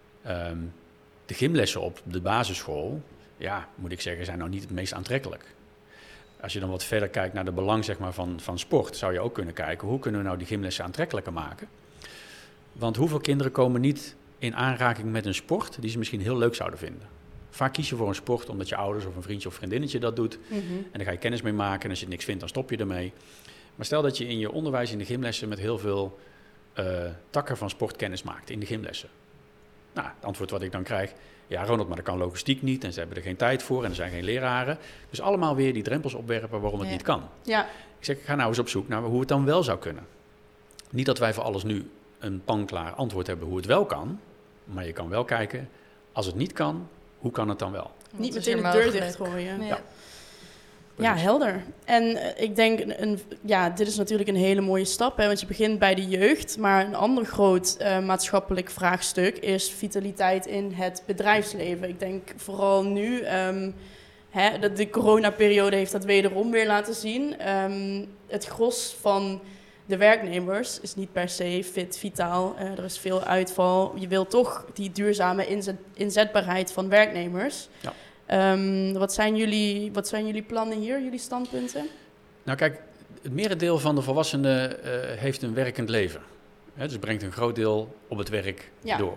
de gymlessen op de basisschool, ja, moet ik zeggen, zijn nou niet het meest aantrekkelijk. Als je dan wat verder kijkt naar de belang zeg maar, van sport, zou je ook kunnen kijken, hoe kunnen we nou die gymlessen aantrekkelijker maken? Want hoeveel kinderen komen niet in aanraking met een sport die ze misschien heel leuk zouden vinden? Vaak kies je voor een sport omdat je ouders of een vriendje of vriendinnetje dat doet. En dan ga je kennis mee maken en als je het niks vindt, dan stop je ermee. Maar stel dat je in je onderwijs in de gymlessen met heel veel takken van sport kennis maakt in de gymlessen. Nou, het antwoord wat ik dan krijg, ja Ronald, maar dat kan logistiek niet en ze hebben er geen tijd voor en er zijn geen leraren. Dus allemaal weer die drempels opwerpen waarom het niet kan. Ja. Ik zeg, ga nou eens op zoek naar hoe het dan wel zou kunnen. Niet dat wij voor alles nu een panklaar antwoord hebben hoe het wel kan, maar je kan wel kijken, als het niet kan, hoe kan het dan wel? Niet Wat is meteen er de deur mogelijk? dichtgooien. Ja. Ja, helder. En ik denk, dit is natuurlijk een hele mooie stap, want je begint bij de jeugd. Maar een ander groot maatschappelijk vraagstuk is vitaliteit in het bedrijfsleven. Ik denk vooral nu, de coronaperiode heeft dat wederom weer laten zien. Het gros van de werknemers is niet per se fit, vitaal. Er is veel uitval. Je wil toch die duurzame inzetbaarheid van werknemers. Ja. Wat zijn jullie plannen hier, jullie standpunten? Nou kijk, het merendeel van de volwassenen heeft een werkend leven. Dus brengt een groot deel op het werk door.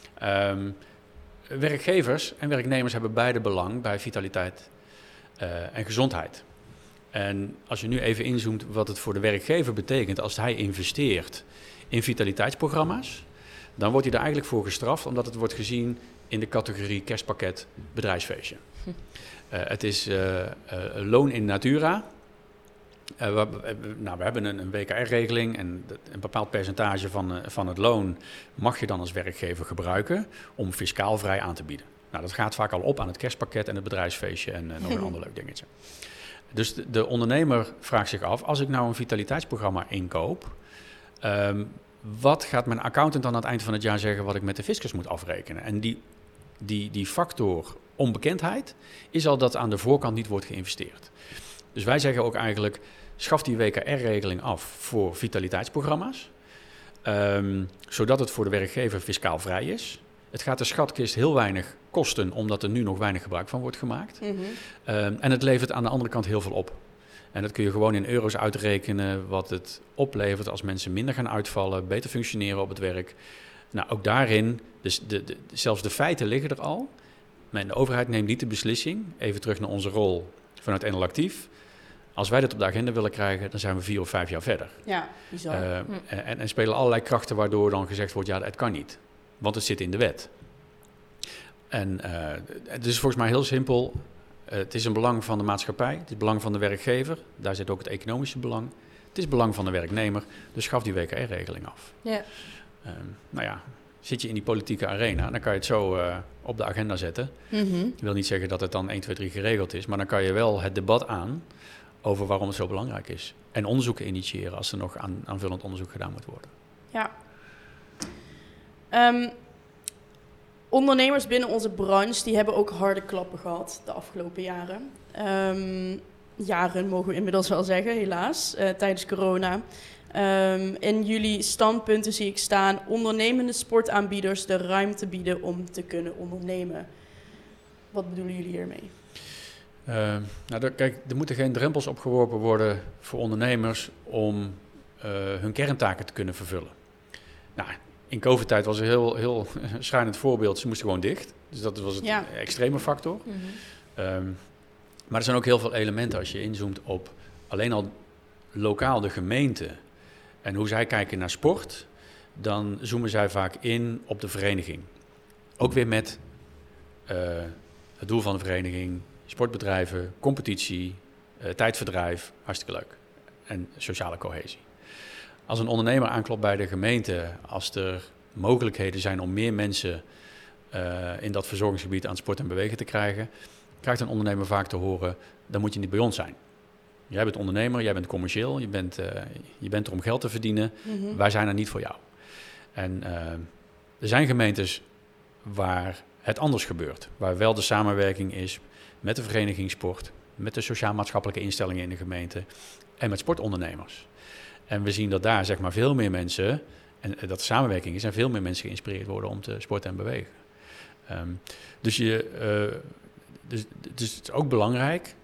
Werkgevers en werknemers hebben beide belang bij vitaliteit en gezondheid. En als je nu even inzoomt wat het voor de werkgever betekent als hij investeert in vitaliteitsprogramma's, dan wordt hij er eigenlijk voor gestraft omdat het wordt gezien in de categorie kerstpakket bedrijfsfeestje. Het is loon in natura. We hebben een WKR-regeling en een bepaald percentage van het loon mag je dan als werkgever gebruiken om fiscaal vrij aan te bieden. Nou, dat gaat vaak al op aan het kerstpakket en het bedrijfsfeestje en nog een ander leuk dingetje. Dus de ondernemer vraagt zich af, als ik nou een vitaliteitsprogramma inkoop, wat gaat mijn accountant dan aan het eind van het jaar zeggen wat ik met de fiscus moet afrekenen? En die factor onbekendheid is al dat aan de voorkant niet wordt geïnvesteerd. Dus wij zeggen ook eigenlijk, schaf die WKR-regeling af voor vitaliteitsprogramma's, zodat het voor de werkgever fiscaal vrij is. Het gaat de schatkist heel weinig kosten, omdat er nu nog weinig gebruik van wordt gemaakt. En het levert aan de andere kant heel veel op. En dat kun je gewoon in euro's uitrekenen wat het oplevert als mensen minder gaan uitvallen, beter functioneren op het werk. Nou, ook daarin, dus zelfs de feiten liggen er al. Maar de overheid neemt niet de beslissing. Even terug naar onze rol vanuit NL Actief. Als wij dat op de agenda willen krijgen, dan zijn we 4 of 5 jaar verder. Ja, bizar. En spelen allerlei krachten waardoor dan gezegd wordt, ja, het kan niet. Want het zit in de wet. En het is volgens mij heel simpel. Het is een belang van de maatschappij, het is het belang van de werkgever. Daar zit ook het economische belang. Het is het belang van de werknemer. Dus schaf die WKR-regeling af. Ja. Zit je in die politieke arena, dan kan je het zo op de agenda zetten. Ik wil niet zeggen dat het dan 1, 2, 3 geregeld is, maar dan kan je wel het debat aan over waarom het zo belangrijk is. En onderzoeken initiëren als er nog aanvullend onderzoek gedaan moet worden. Ja. Ondernemers binnen onze branche, die hebben ook harde klappen gehad de afgelopen jaren. Jaren mogen we inmiddels wel zeggen, helaas, tijdens corona. In jullie standpunten zie ik staan: ondernemende sportaanbieders de ruimte bieden om te kunnen ondernemen. Wat bedoelen jullie hiermee? Kijk, er moeten geen drempels opgeworpen worden voor ondernemers om hun kerntaken te kunnen vervullen. Nou, in COVID-tijd was een heel schrijnend voorbeeld. Ze moesten gewoon dicht. Dus dat was het extreme factor. Mm-hmm. Maar er zijn ook heel veel elementen als je inzoomt op alleen al lokaal de gemeente en hoe zij kijken naar sport, dan zoomen zij vaak in op de vereniging. Ook weer met het doel van de vereniging, sportbedrijven, competitie, tijdverdrijf, hartstikke leuk. En sociale cohesie. Als een ondernemer aanklopt bij de gemeente, als er mogelijkheden zijn om meer mensen in dat verzorgingsgebied aan sport en bewegen te krijgen, krijgt een ondernemer vaak te horen: dan moet je niet bij ons zijn. Jij bent ondernemer, jij bent commercieel, je bent er om geld te verdienen. Mm-hmm. Wij zijn er niet voor jou. En er zijn gemeentes waar het anders gebeurt. Waar wel de samenwerking is met de vereniging sport, met de sociaal-maatschappelijke instellingen in de gemeente en met sportondernemers. En we zien dat daar zeg maar veel meer mensen, en dat er samenwerking is en veel meer mensen geïnspireerd worden om te sporten en bewegen. Dus het is ook belangrijk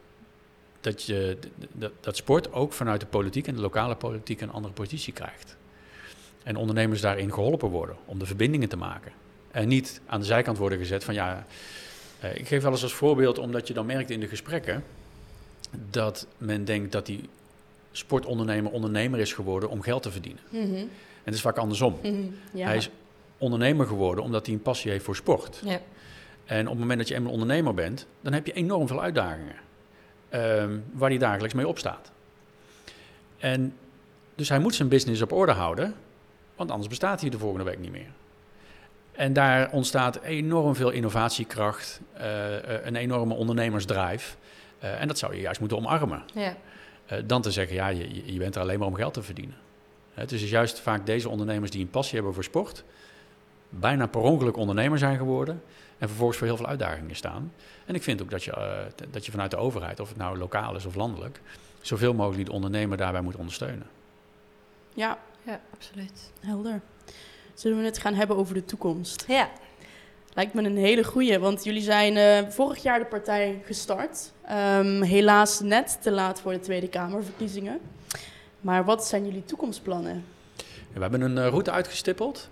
dat sport ook vanuit de politiek en de lokale politiek een andere positie krijgt. En ondernemers daarin geholpen worden om de verbindingen te maken. En niet aan de zijkant worden gezet van ik geef wel eens als voorbeeld, omdat je dan merkt in de gesprekken dat men denkt dat die sportondernemer ondernemer is geworden om geld te verdienen. Mm-hmm. En het is vaak andersom. Mm-hmm, ja. Hij is ondernemer geworden omdat hij een passie heeft voor sport. Ja. En op het moment dat je eenmaal ondernemer bent, dan heb je enorm veel uitdagingen waar hij dagelijks mee opstaat. En dus hij moet zijn business op orde houden, want anders bestaat hij de volgende week niet meer. En daar ontstaat enorm veel innovatiekracht, een enorme ondernemersdrive. En dat zou je juist moeten omarmen. Ja. Dan te zeggen, je bent er alleen maar om geld te verdienen. Het is dus juist vaak deze ondernemers die een passie hebben voor sport, bijna per ongeluk ondernemer zijn geworden en vervolgens voor heel veel uitdagingen staan. En ik vind ook dat je vanuit de overheid, of het nou lokaal is of landelijk, zoveel mogelijk die ondernemer daarbij moet ondersteunen. Ja, absoluut. Helder. Zullen we het gaan hebben over de toekomst? Ja. Lijkt me een hele goeie, want jullie zijn vorig jaar de partij gestart. Helaas net te laat voor de Tweede Kamerverkiezingen. Maar wat zijn jullie toekomstplannen? We hebben een route uitgestippeld.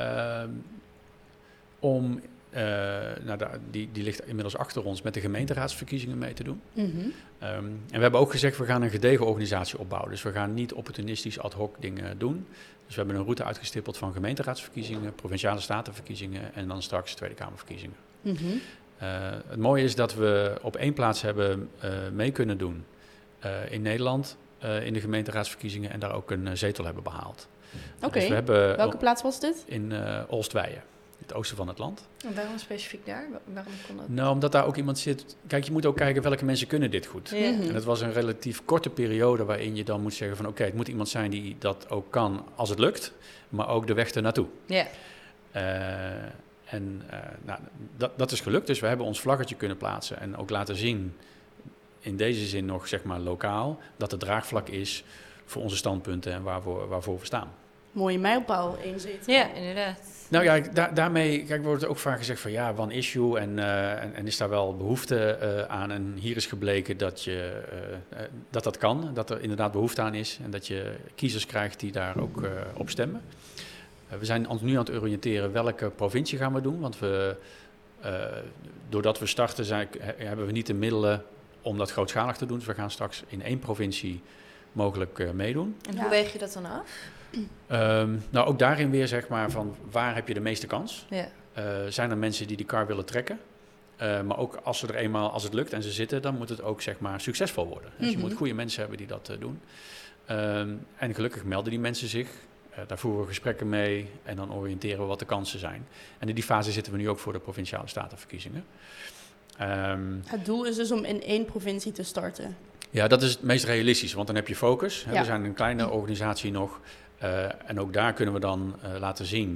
Die ligt inmiddels achter ons met de gemeenteraadsverkiezingen mee te doen. Mm-hmm. En we hebben ook gezegd, we gaan een gedegen organisatie opbouwen. Dus we gaan niet opportunistisch ad hoc dingen doen. Dus we hebben een route uitgestippeld van gemeenteraadsverkiezingen, provinciale statenverkiezingen en dan straks Tweede Kamerverkiezingen. Mm-hmm. Het mooie is dat we op 1 plaats hebben mee kunnen doen in Nederland in de gemeenteraadsverkiezingen en daar ook een zetel hebben behaald. Oké, dus welke plaats was dit? In Oostweijen, het oosten van het land. En waarom specifiek daar? Waarom kon dat? Nou, omdat daar ook iemand zit. Kijk, je moet ook kijken welke mensen kunnen dit goed. Ja. En het was een relatief korte periode waarin je dan moet zeggen van oké, het moet iemand zijn die dat ook kan als het lukt, maar ook de weg ernaartoe. Ja. Dat is gelukt. Dus we hebben ons vlaggetje kunnen plaatsen en ook laten zien, in deze zin nog zeg maar lokaal, dat er draagvlak is voor onze standpunten en waarvoor we staan. Mooie mijlpaal, 1 zetel. Ja, inderdaad. Nou ja, daarmee wordt het ook vaak gezegd van one issue en is daar wel behoefte aan. En hier is gebleken dat kan, dat er inderdaad behoefte aan is en dat je kiezers krijgt die daar ook op stemmen. We zijn ons nu aan het oriënteren welke provincie gaan we doen, want doordat we starten hebben we niet de middelen om dat grootschalig te doen. Dus we gaan straks in 1 provincie mogelijk meedoen. En hoe weeg je dat dan af? Nou, ook daarin weer zeg maar van waar heb je de meeste kans? Ja. Zijn er mensen die kar willen trekken? Maar ook als het lukt en ze zitten, dan moet het ook zeg maar succesvol worden. Dus je moet goede mensen hebben die dat doen. En gelukkig melden die mensen zich. Daar voeren we gesprekken mee en dan oriënteren we wat de kansen zijn. En in die fase zitten we nu ook voor de provinciale statenverkiezingen. Het doel is dus om in 1 provincie te starten. Ja, dat is het meest realistisch, want dan heb je focus. Ja. We zijn een kleine organisatie nog. En ook daar kunnen we dan laten zien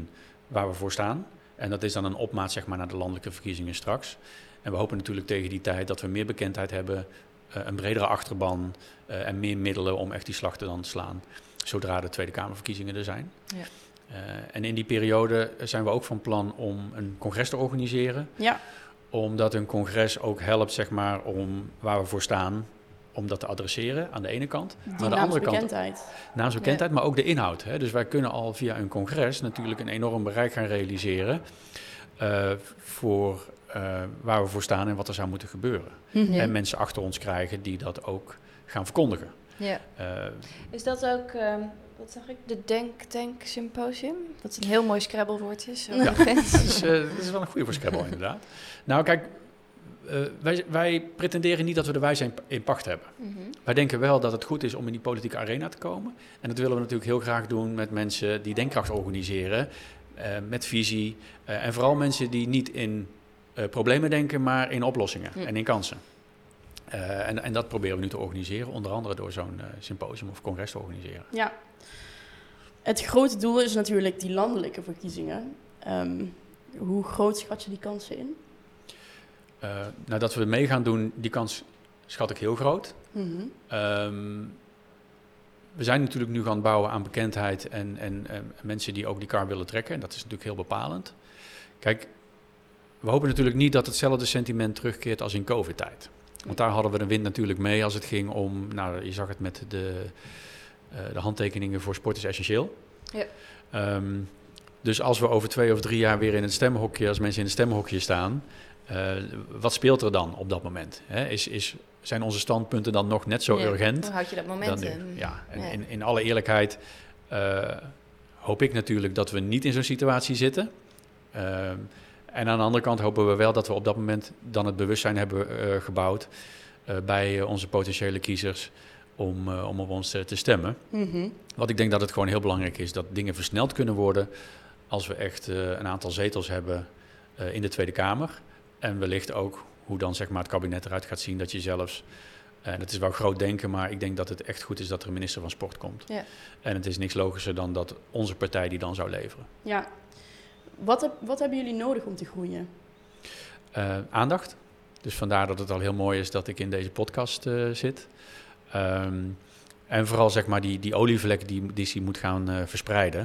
waar we voor staan. En dat is dan een opmaat zeg maar, naar de landelijke verkiezingen straks. En we hopen natuurlijk tegen die tijd dat we meer bekendheid hebben, een bredere achterban en meer middelen om echt die slag te dan slaan, zodra de Tweede Kamerverkiezingen er zijn. Ja. En in die periode zijn we ook van plan om een congres te organiseren. Ja. Omdat een congres ook helpt zeg maar, om waar we voor staan, om dat te adresseren aan de ene kant. Maar aan de andere kant naamsbekendheid, maar ook de inhoud. Hè? Dus wij kunnen al via een congres natuurlijk een enorm bereik gaan realiseren voor waar we voor staan en wat er zou moeten gebeuren. Mm-hmm. En mensen achter ons krijgen die dat ook gaan verkondigen. Ja. Is dat ook, wat zag ik, de Denktank Symposium? Dat is een heel mooi Scrabble-woordje. Ja, dat is wel een goede voor Scrabble inderdaad. Nou kijk, wij pretenderen niet dat we de wijsheid in pacht hebben. Mm-hmm. Wij denken wel dat het goed is om in die politieke arena te komen. En dat willen we natuurlijk heel graag doen met mensen die denkkracht organiseren, met visie. En vooral mensen die niet in problemen denken, maar in oplossingen en in kansen. En dat proberen we nu te organiseren, onder andere door zo'n symposium of congres te organiseren. Ja. Het grote doel is natuurlijk die landelijke verkiezingen. Hoe groot schat je die kansen in? Nou, dat we mee gaan doen, die kans schat ik heel groot. Mm-hmm. We zijn natuurlijk nu gaan bouwen aan bekendheid en mensen die ook die kar willen trekken. En dat is natuurlijk heel bepalend. Kijk, we hopen natuurlijk niet dat hetzelfde sentiment terugkeert als in COVID-tijd. Want daar hadden we de wind natuurlijk mee als het ging om, nou, je zag het met de handtekeningen voor sport is essentieel. Ja. Dus als we over 2 of 3 jaar weer in het stemhokje, als mensen in het stemhokje staan, wat speelt er dan op dat moment? Hè? Zijn onze standpunten dan nog net zo urgent? Hoe houd je dat momentum? Dan nu? Ja, en in alle eerlijkheid hoop ik natuurlijk dat we niet in zo'n situatie zitten. En aan de andere kant hopen we wel dat we op dat moment dan het bewustzijn hebben gebouwd bij onze potentiële kiezers om op ons te stemmen. Mm-hmm. Want ik denk dat het gewoon heel belangrijk is dat dingen versneld kunnen worden als we echt een aantal zetels hebben in de Tweede Kamer. En wellicht ook hoe dan zeg maar, het kabinet eruit gaat zien dat je zelfs, en het is wel groot denken, maar ik denk dat het echt goed is dat er een minister van Sport komt. Ja. En het is niks logischer dan dat onze partij die dan zou leveren. Ja. Wat hebben jullie nodig om te groeien? Aandacht. Dus vandaar dat het al heel mooi is dat ik in deze podcast zit. En vooral zeg maar die olievlek die moet gaan verspreiden.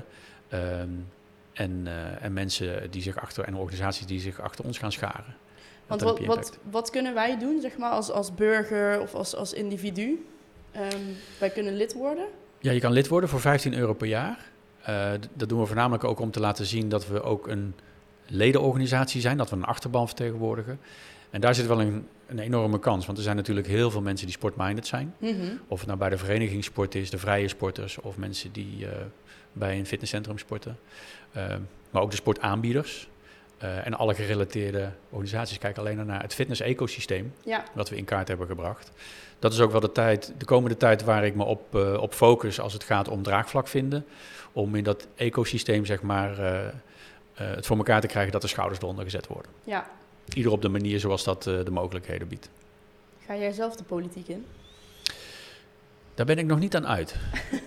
En mensen die zich en organisaties die zich achter ons gaan scharen. Want wat kunnen wij doen, zeg maar, als burger of als individu? Wij kunnen lid worden? Ja, je kan lid worden voor €15 per jaar. Dat doen we voornamelijk ook om te laten zien dat we ook een ledenorganisatie zijn, dat we een achterban vertegenwoordigen. En daar zit wel een enorme kans, want er zijn natuurlijk heel veel mensen die sportminded zijn. Mm-hmm. Of het nou bij de verenigingssport is, de vrije sporters of mensen die bij een fitnesscentrum sporten. Maar ook de sportaanbieders en alle gerelateerde organisaties kijken alleen naar het fitness-ecosysteem wat we in kaart hebben gebracht. Dat is ook wel de komende tijd waar ik me op focus als het gaat om draagvlak vinden. Om in dat ecosysteem zeg maar, het voor elkaar te krijgen dat de schouders eronder gezet worden. Ja. Ieder op de manier zoals dat de mogelijkheden biedt. Ga jij zelf de politiek in? Daar ben ik nog niet aan uit.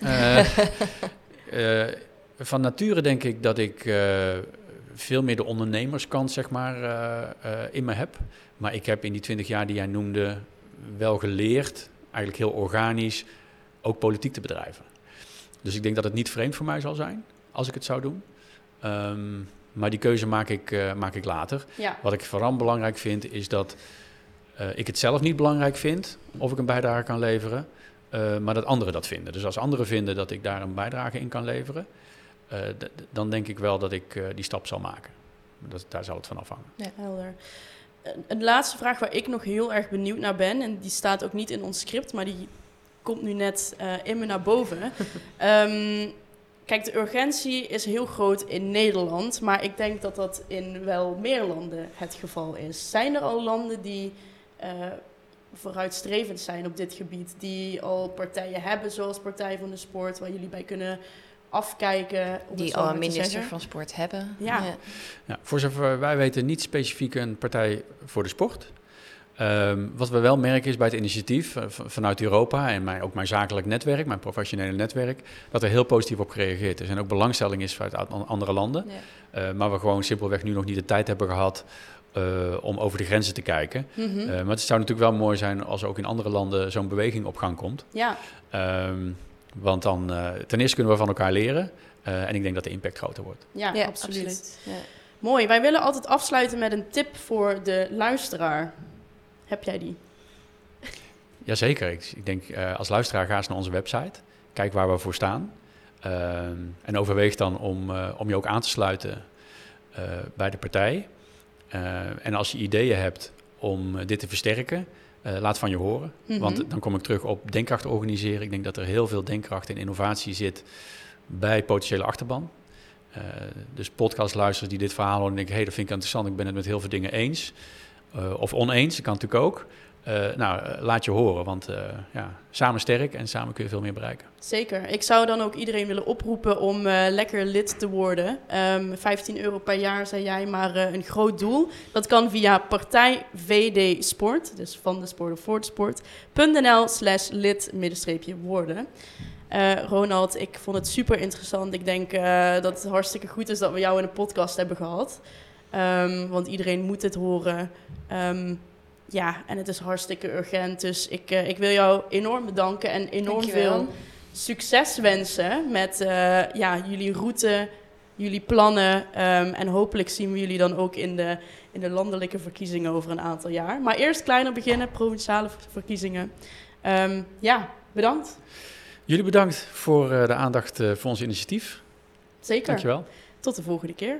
Van nature denk ik dat ik veel meer de ondernemerskant zeg maar, in me heb. Maar ik heb in die 20 jaar die jij noemde wel geleerd, eigenlijk heel organisch, ook politiek te bedrijven. Dus ik denk dat het niet vreemd voor mij zal zijn, als ik het zou doen. Maar die keuze maak ik later. Ja. Wat ik vooral belangrijk vind, is dat ik het zelf niet belangrijk vind of ik een bijdrage kan leveren, maar dat anderen dat vinden. Dus als anderen vinden dat ik daar een bijdrage in kan leveren, dan denk ik wel dat ik die stap zal maken. Daar zal het van afhangen. Ja, helder. Een laatste vraag waar ik nog heel erg benieuwd naar ben, en die staat ook niet in ons script, maar die komt nu net in me naar boven. Kijk, de urgentie is heel groot in Nederland, maar ik denk dat dat in wel meer landen het geval is. Zijn er al landen die vooruitstrevend zijn op dit gebied, die al partijen hebben, zoals Partij van de Sport, waar jullie bij kunnen afkijken? Die al een minister van Sport hebben. Ja. Ja, voor zover wij weten niet specifiek een partij voor de sport. Wat we wel merken is bij het initiatief vanuit Europa en ook mijn zakelijk netwerk, mijn professionele netwerk, dat er heel positief op gereageerd is. En ook belangstelling is vanuit andere landen. Ja. Maar we gewoon simpelweg nu nog niet de tijd hebben gehad om over de grenzen te kijken. Mm-hmm. Maar het zou natuurlijk wel mooi zijn als ook in andere landen zo'n beweging op gang komt. Ja. Want dan ten eerste kunnen we van elkaar leren. En ik denk dat de impact groter wordt. Ja, absoluut. Ja. Mooi. Wij willen altijd afsluiten met een tip voor de luisteraar. Heb jij die? Jazeker. Ik denk als luisteraar ga eens naar onze website. Kijk waar we voor staan. En overweeg dan om je ook aan te sluiten bij de partij. En als je ideeën hebt om dit te versterken, laat van je horen. Mm-hmm. Want dan kom ik terug op denkkracht organiseren. Ik denk dat er heel veel denkkracht en innovatie zit bij potentiële achterban. Dus podcastluisteraars die dit verhaal horen en denken, hey, dat vind ik interessant, ik ben het met heel veel dingen eens. Of oneens, dat kan natuurlijk ook. Laat je horen, want samen sterk en samen kun je veel meer bereiken. Zeker. Ik zou dan ook iedereen willen oproepen om lekker lid te worden. €15 per jaar, zei jij, maar een groot doel. Dat kan via partij VD Sport, dus van de sport of voor de sport.nl/lid-worden. Ronald, ik vond het super interessant. Ik denk dat het hartstikke goed is dat we jou in een podcast hebben gehad. Want iedereen moet het horen. En het is hartstikke urgent. Dus ik wil jou enorm bedanken en enorm veel succes wensen met jullie route, jullie plannen. En hopelijk zien we jullie dan ook in de landelijke verkiezingen over een aantal jaar. Maar eerst kleiner beginnen, provinciale verkiezingen. Bedankt. Jullie bedankt voor de aandacht voor ons initiatief. Zeker. Dankjewel. Tot de volgende keer.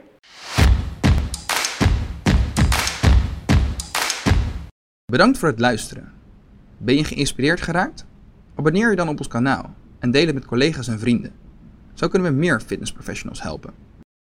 Bedankt voor het luisteren. Ben je geïnspireerd geraakt? Abonneer je dan op ons kanaal en deel het met collega's en vrienden. Zo kunnen we meer fitnessprofessionals helpen.